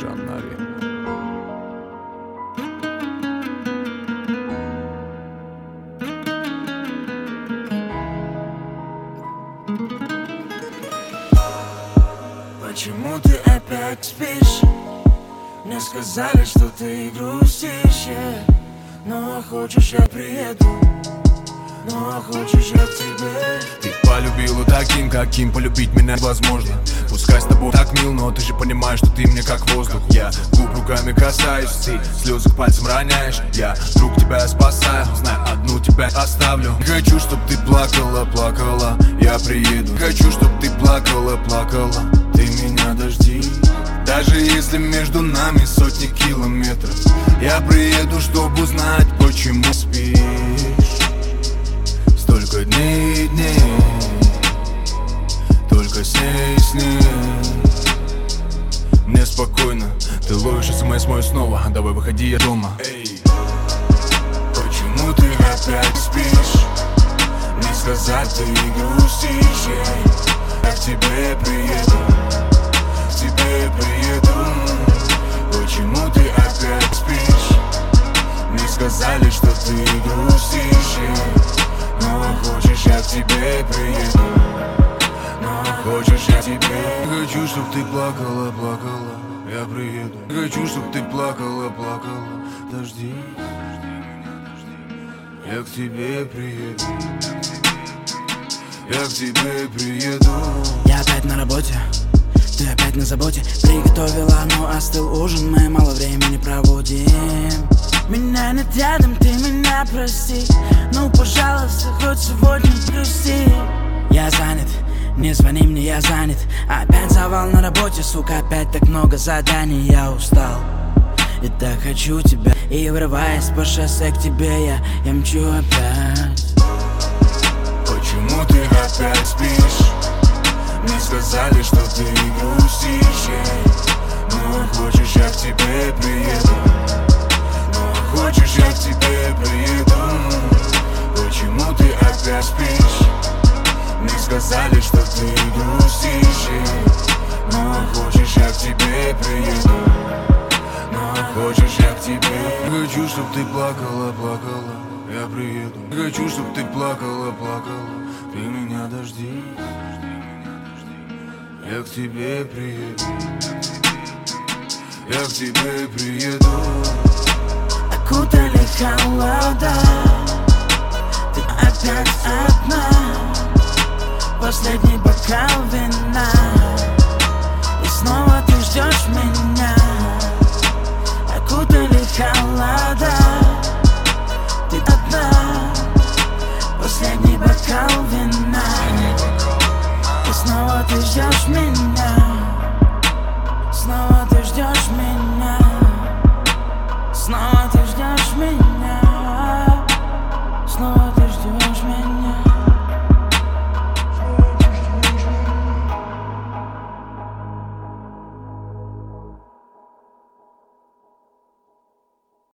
Джаннави. Почему ты опять спишь? Мне сказали, что ты грустишь, но хочешь я приеду, но хочешь я к тебе. Ты полюбила таким, каким полюбить меня невозможно. Пускай с тобой так мил, но ты же понимаешь, что ты мне как воздух. Я губ руками касаюсь, ты слезы к пальцам роняешь. Я вдруг тебя спасаю, знаю, одну тебя оставлю. Хочу, чтоб ты плакала, плакала, я приеду. Хочу, чтоб ты плакала, плакала, ты меня дожди. Даже если между нами сотни километров, я приеду, чтобы узнать, почему спишь. Столько дней, дней, только с ней. Мне спокойно, ты ловишь смс мой снова. Давай выходи, я дома. Эй, почему ты опять спишь? Мне сказать, ты грустишь, я к тебе приеду, к тебе приеду. Почему ты опять спишь? Мне сказали, что ты грустишь, но хочешь я к тебе приеду, но хочешь я к тебе. Хочу, чтоб ты плакала, плакала, я приеду. Хочу, чтоб ты плакала, плакала, дожди. Я к тебе приеду, я к тебе приеду. Я опять на работе, ты опять на заботе. Приготовила, но остыл ужин, мы мало времени проводим. Меня нет рядом, ты меня прости. Ну, пожалуйста, хоть сегодня грусти. Я занят, не звони мне, я занят. Опять завал на работе, сука, опять так много заданий. Я устал и так хочу тебя. И врываясь по шоссе к тебе, я мчу опять. Почему ты опять спишь? Мне сказали, что ты грустишь, но хочешь я к тебе приеду, но хочешь я к тебе приеду. Почему ты опять спишь? Мне сказали, что ты грустишь, но хочешь я к тебе приеду, но хочешь я к тебе. Хочу, чтоб ты плакала, плакала, я приеду. Хочу, чтоб ты плакала, плакала, ты меня дожди. Я к тебе приеду, я к тебе приеду. Окутали холода, ты опять одна. Последний бокал вина, и снова ты ждешь меня. Окутали холода, ты одна. Последний бокал вина, и снова ты ждешь меня. Снова ты ждешь меня.